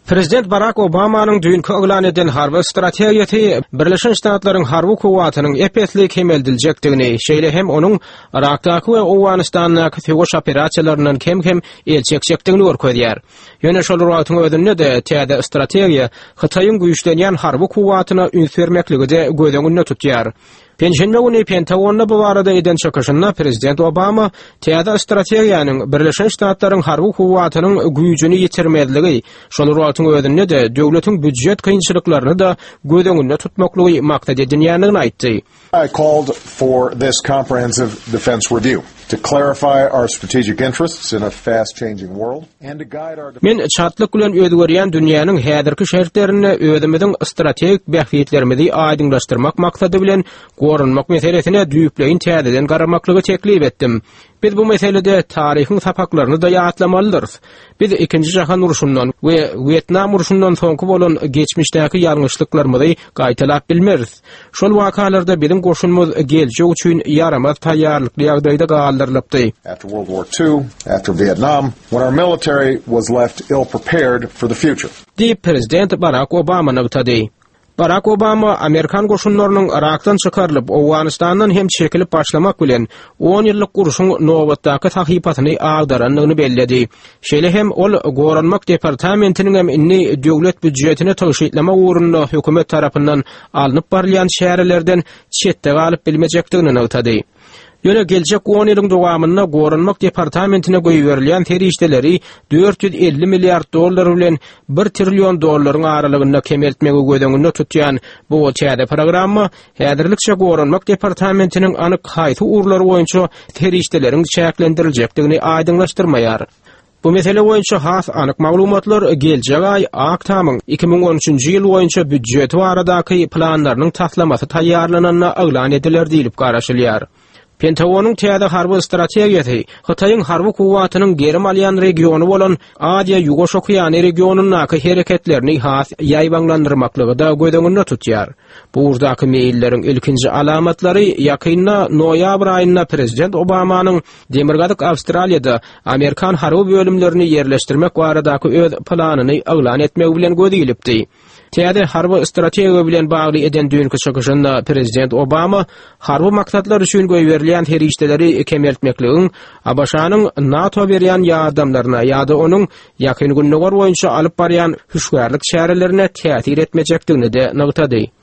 Prezident Barack Obama'nın dünkü elan eden harby strategiyasi Birleşmiş Ştatlaryň harby kuwatynyň epetli kemeldiljekdigini, şeýle hem onuň Irakdaky we Awganistanyň töweş operasiýalarynyň kem elçekçekdigini görkezýär. Ýöne şol wagtyň özünde de täze strategiýa Hytaýyň güýçlenýän harby kuwatyna üns bermekligi de göz tutýar. Penşenbe günü Pentagonna bu barada eden çakışynda Prezident Obama täze strategiýanyň Birleşmiş Ştatlaryň harby kuwatynyň güýjüni ýetirmedligi, şol wagtyň özünde de döwletiň büdjet kynçylyklaryny da göz öňünde tutmaklygy maksat edilýändigini aýtdy. I called for this comprehensive defense review to clarify our strategic interests in a fast-changing world and to guide our Men çatlyk bilen özgerýän dünýäniň häzirki şertlerini özümiziň strategik bähiyetlerimizi aýdynlaşdyrmak maksady bilen gorunmak meselesine düýpleýin täzeden garamaklygy teklip etdim. Biz bu meselede tarihin sapaklaryny da ýatlamalydyr. Biz 2-nji jahan uruşundan we Vietnam uruşundan soňky bolan geçmişdäki ýalňyşlyklarymyzy gaýtalap bilmeriz. Şol wakalarda biziň goşunmaz geljek üçin ýaramaz taýýarlykly ýagdaýda galdyrylypdy. After World War II, after Vietnam, when our military was left ill-prepared for the future. Diýip Prezident Barack Obama nagtady. Barack Obama Amerikan goşunlarynyň Irakdan çykarylyp Awganistanyň hem çekilip başlamak bilen 10 ýyllyk guruşyň nowatdaky tahypatyny agdaranlygyny belledi. Şeýle hem ol goranmak departamentiniň hem inni döwlet büdjetini taşyýlamak urunda hökümet tarapyndan alınıp barylýan şäherlerden çetde galyp bilmejekdigini nagtady. Ýöne geljek 10 ýylyň dowamynda goranmak departamentine goýuberilýän terişdeleri 450 milliard dollar bilen 1 trillion dollaryň aralygynda kemeltmegi gödöňünde tutýan bu täze programma häzirlikçe goranmak departamentiniň anyk haýsy urlary boýunça terişdeleriň çäklendirilýekdigini aýdynlaşdyrmaýar. Bu mesele boýunça has anyk maglumatlar geljek aý aktamyň 2013-nji ýyl boýunça büdjeti baradaky planlarynyň taslamasy taýýarlananyna elan ediler diýilip garaşylýar. Pentagonyň täze harby strategiýasy Hytaýyň harby kuwatynyň gerim alýan regiony bolan Aziýa Ýugoş Okeany regionunyň hereketlerini has ýaýbanlandyrmaklygy da göz öňünde tutýar. Bu urdaky meýilleriň ilkinji alamatlary ýakynda noýabr aýynda Prezident Obamanyň Demirgazyk Awstraliýada Amerikan harby bölümlerini ýerleşdirmek baradaky öz planyny elan etmek bilen gödülipdi. Täze harby strategiýa bilen bagly eden dünkü çykyşynda Prezident Obama harby maksatlar üçin goýberilýän terişdeleri kemeltmekligiň Abaşanyň NATO berýän ýardamlaryna ýa-da onuň ýakyn günler boýunça alyp barýan hüşgärlik şäherlerine täsir etmejekdigini de nagtady.